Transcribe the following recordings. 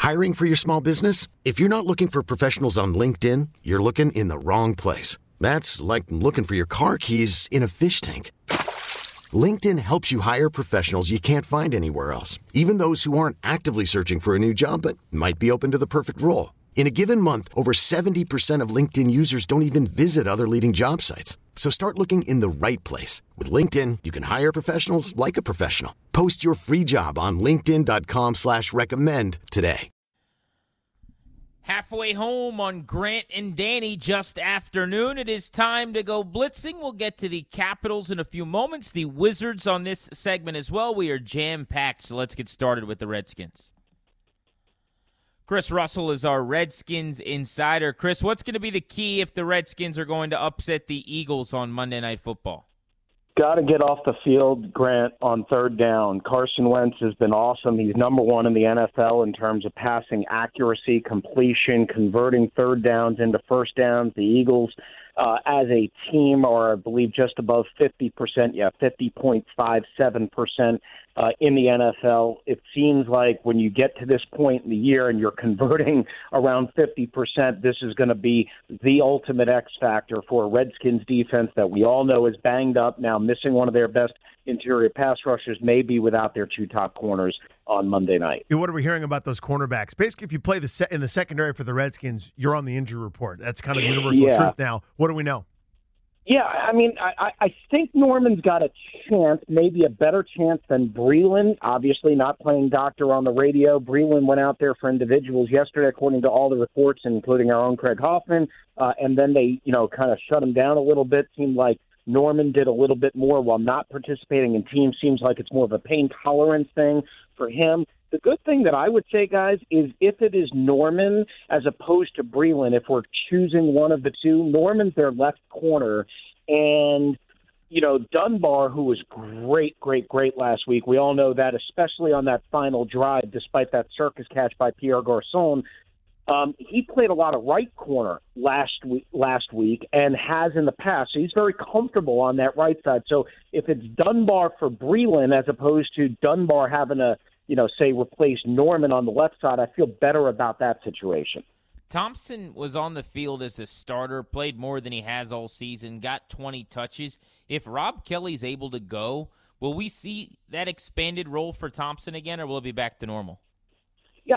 Hiring for your small business? If you're not looking for professionals on LinkedIn, you're looking in the wrong place. That's like looking for your car keys in a fish tank. LinkedIn helps you hire professionals you can't find anywhere else, even those who aren't actively searching for a new job but might be open to the perfect role. In a given month, over 70% of LinkedIn users don't even visit other leading job sites. So start looking in the right place. With LinkedIn, you can hire professionals like a professional. Post your free job on linkedin.com/recommend today. Halfway home on Grant and Danny, just afternoon. It is time to go blitzing. We'll get to the Capitals in a few moments. The Wizards on this segment as well. We are jam-packed, so let's get started with the Redskins. Chris Russell is our Redskins insider. Chris, what's going to be the key if the Redskins are going to upset the Eagles on Monday Night Football? Got to get off the field, Grant, on third down. Carson Wentz has been awesome. He's number one in the NFL in terms of passing accuracy, completion, converting third downs into first downs. The Eagles, as a team, are, I believe, just above 50%, 50.57% in the NFL. It seems like when you get to this point in the year and you're converting around 50%, this is going to be the ultimate X factor for a Redskins defense that we all know is banged up now, missing one of their best interior pass rushers, maybe without their two top corners on Monday night. What are we hearing about those cornerbacks? Basically, if you play in the secondary for the Redskins, you're on the injury report. That's kind of universal truth now. What do we know? Yeah, I mean, I think Norman's got a chance, maybe a better chance than Breeland. Obviously, not playing doctor on the radio. Breeland went out there for individuals yesterday, according to all the reports, including our own Craig Hoffman, and then they, kind of shut him down a little bit. Seemed like Norman did a little bit more while not participating in teams. Seems like it's more of a pain tolerance thing for him. The good thing that I would say, guys, is if it is Norman as opposed to Breeland, if we're choosing one of the two, Norman's their left corner. And, Dunbar, who was great last week, we all know that, especially on that final drive, despite that circus catch by Pierre Garçon, he played a lot of right corner last week and has in the past. So he's very comfortable on that right side. So if it's Dunbar for Breeland as opposed to Dunbar having to, say replace Norman on the left side, I feel better about that situation. Thompson was on the field as the starter, played more than he has all season, got 20 touches. If Rob Kelly's able to go, will we see that expanded role for Thompson again, or will it be back to normal? Yeah,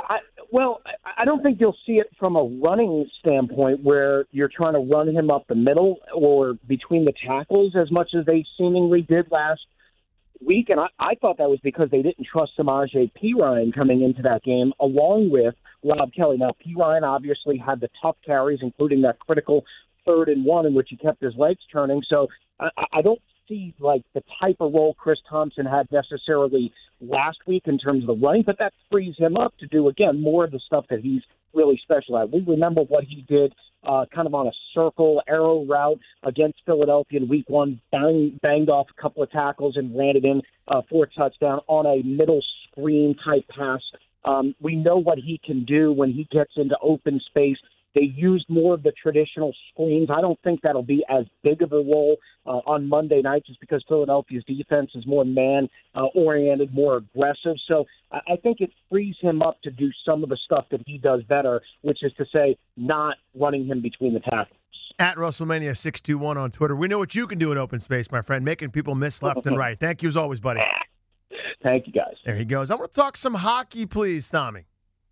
I don't think you'll see it from a running standpoint where you're trying to run him up the middle or between the tackles as much as they seemingly did last week. And I thought that was because they didn't trust Samaje Perine coming into that game, along with Rob Kelly. Now, Perine obviously had the tough carries, including that critical 3rd and 1 in which he kept his legs turning. So I don't see like the type of role Chris Thompson had necessarily last week in terms of the running, but that frees him up to do, again, more of the stuff that he's really special at. We remember what he did kind of on a circle arrow route against Philadelphia in week 1, banged off a couple of tackles and ran it in for a touchdown on a middle screen type pass. We know what he can do when he gets into open space. They used more of the traditional screens. I don't think that'll be as big of a role on Monday night just because Philadelphia's defense is more man-oriented, more aggressive. So I think it frees him up to do some of the stuff that he does better, which is to say not running him between the tackles. At WrestleMania621 on Twitter. We know what you can do in open space, my friend, making people miss left and right. Thank you as always, buddy. Thank you, guys. There he goes. I want to talk some hockey, please, Tommy.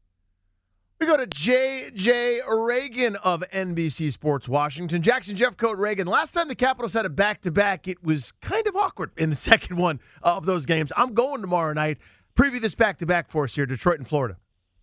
We go to J.J. Reagan of NBC Sports Washington. Jackson Jeffcoat Reagan. Last time the Capitals had a back-to-back, it was kind of awkward in the second one of those games. I'm going tomorrow night. Preview this back-to-back for us here, Detroit and Florida.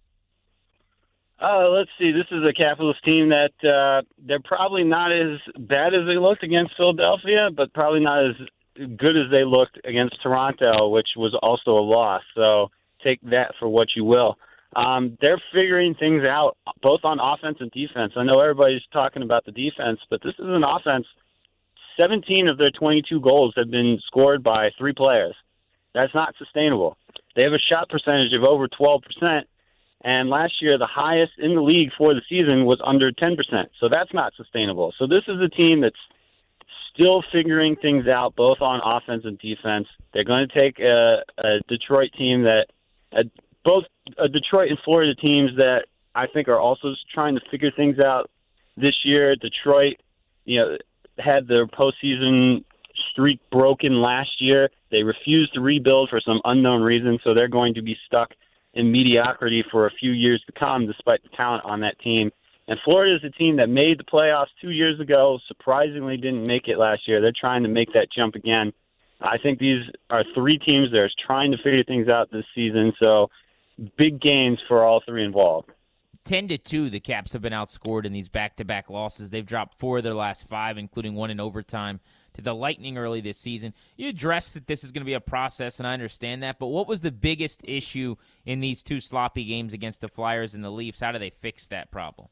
Let's see. This is a Capitals team that they're probably not as bad as they looked against Philadelphia, but probably not as good as they looked against Toronto, which was also a loss. So take that for what you will. They're figuring things out, both on offense and defense. I know everybody's talking about the defense, but this is an offense. 17 of their 22 goals have been scored by 3 players. That's not sustainable. They have a shot percentage of over 12%, and last year the highest in the league for the season was under 10%. So that's not sustainable. So this is a team that's still figuring things out, both on offense and defense. They're going to take a Detroit team that both Detroit and Florida teams that I think are also trying to figure things out this year. Detroit, had their postseason streak broken last year. They refused to rebuild for some unknown reason, so they're going to be stuck in mediocrity for a few years to come, despite the talent on that team. And Florida is a team that made the playoffs 2 years ago, surprisingly didn't make it last year. They're trying to make that jump again. I think these are three teams that are trying to figure things out this season, so big games for all three involved. 10-2, the Caps have been outscored in these back-to-back losses. They've dropped 4 of their last 5, including 1 in overtime, to the Lightning early this season. You addressed that this is going to be a process, and I understand that, but what was the biggest issue in these 2 sloppy games against the Flyers and the Leafs? How do they fix that problem?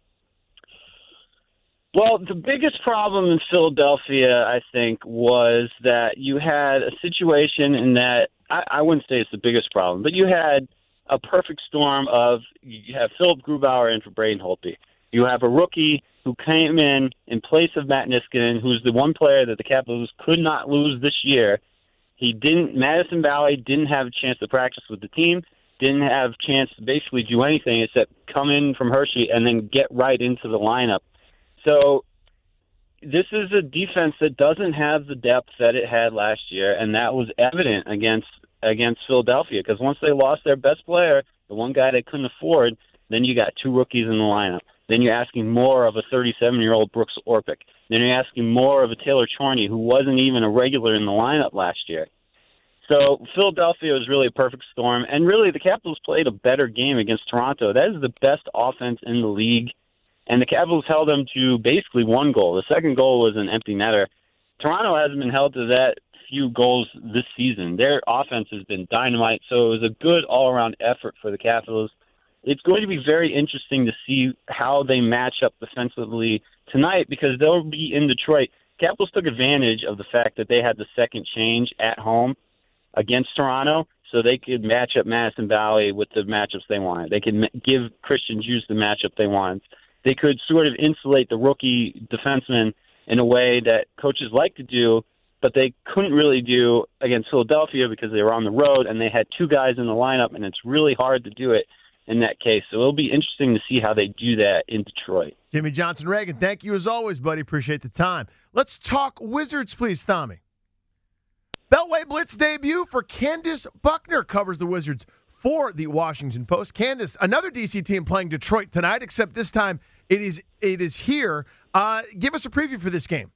Well, the biggest problem in Philadelphia, I think, was that you had a situation in that I wouldn't say it's the biggest problem, but you had a perfect storm of you have Philip Grubauer in for Braden Holtby. You have a rookie who came in place of Matt Niskanen, who's the one player that the Capitals could not lose this year. Madison Valley didn't have a chance to practice with the team, didn't have a chance to basically do anything except come in from Hershey and then get right into the lineup. So this is a defense that doesn't have the depth that it had last year, and that was evident against Philadelphia, because once they lost their best player, the one guy they couldn't afford, then you got 2 rookies in the lineup. Then you're asking more of a 37-year-old Brooks Orpik. Then you're asking more of a Taylor Chorney, who wasn't even a regular in the lineup last year. So Philadelphia was really a perfect storm, and really the Capitals played a better game against Toronto. That is the best offense in the league, and the Capitals held them to basically 1 goal. The second goal was an empty netter. Toronto hasn't been held to that few goals this season. Their offense has been dynamite, so it was a good all-around effort for the Capitals. It's going to be very interesting to see how they match up defensively tonight, because they'll be in Detroit. Capitals took advantage of the fact that they had the second change at home against Toronto, so they could match up Madison Valley with the matchups they wanted. They could give Christian Djoos the matchup they wanted. They could sort of insulate the rookie defenseman in a way that coaches like to do, but they couldn't really do against Philadelphia because they were on the road and they had 2 guys in the lineup, and it's really hard to do it in that case. So it'll be interesting to see how they do that in Detroit. Jimmy Johnson Reagan, thank you as always, buddy. Appreciate the time. Let's talk Wizards, please, Tommy. Beltway Blitz debut for Candace Buckner covers the Wizards for the Washington Post. Candace, another DC team playing Detroit tonight, except this time it is here. Give us a preview for this game.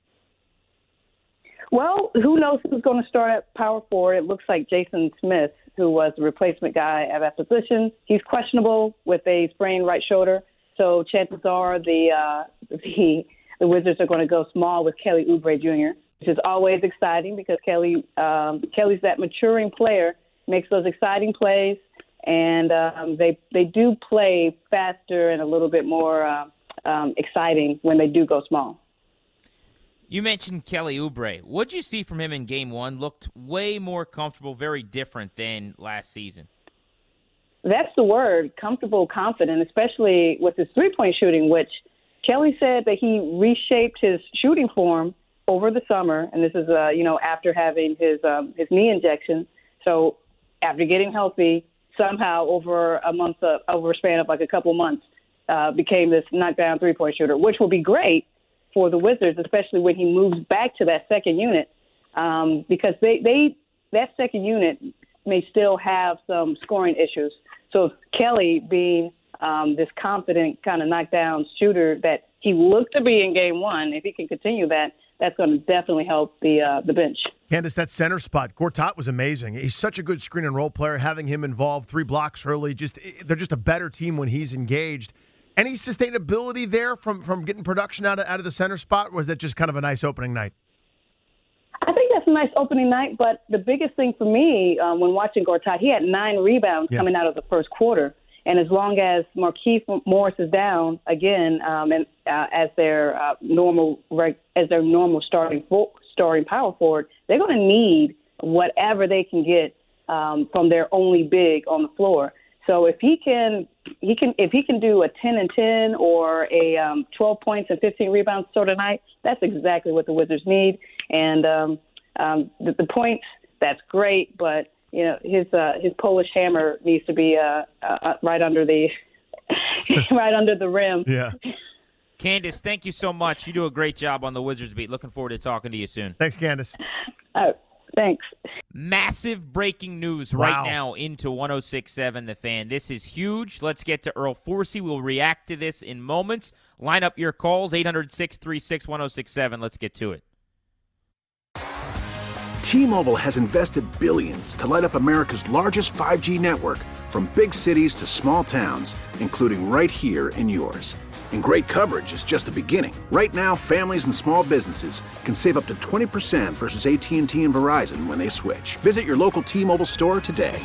Well, who knows who's going to start at power forward? It looks like Jason Smith, who was the replacement guy at that position. He's questionable with a sprained right shoulder, so chances are the Wizards are going to go small with Kelly Oubre Jr., which is always exciting because Kelly's that maturing player, makes those exciting plays, and they do play faster and a little bit more exciting when they do go small. You mentioned Kelly Oubre. What'd you see from him in Game 1? Looked way more comfortable, very different than last season. That's the word, comfortable, confident, especially with his three-point shooting, which Kelly said that he reshaped his shooting form over the summer, and this is, after having his knee injection. So after getting healthy, somehow over a span of like a couple months, became this knockdown three-point shooter, which will be great for the Wizards, especially when he moves back to that second unit, because that second unit may still have some scoring issues. So Kelly being this confident kind of knockdown shooter that he looked to be in Game 1, if he can continue that, that's going to definitely help the bench. Candace, that center spot, Gortat was amazing. He's such a good screen and roll player. Having him involved, 3 blocks early, they're just a better team when he's engaged. Any sustainability there from getting production out of the center spot, or was that just kind of a nice opening night? I think that's a nice opening night, but the biggest thing for me when watching Gortat, he had 9 rebounds coming out of the first quarter. And as long as Markieff Morris is down again, as their normal starting power forward, they're going to need whatever they can get from their only big on the floor. So if he can do a 10 and 10 or a 12 points and 15 rebounds sort of night, that's exactly what the Wizards need. And the points, that's great, but his Polish hammer needs to be right under the right under the rim. Yeah. Candace, thank you so much. You do a great job on the Wizards beat. Looking forward to talking to you soon. Thanks, Candace. Thanks. Massive breaking news right now into 106.7 The Fan. This is huge. Let's get to Earl Forsey. We'll react to this in moments. Line up your calls, 800-636-1067. Let's get to it. T-Mobile has invested billions to light up America's largest 5G network, from big cities to small towns, including right here in yours. And great coverage is just the beginning. Right now, families and small businesses can save up to 20% versus AT&T and Verizon when they switch. Visit your local T-Mobile store today.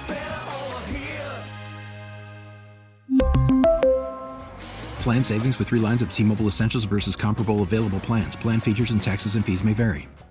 Plan savings with 3 lines of T-Mobile Essentials versus comparable available plans. Plan features and taxes and fees may vary.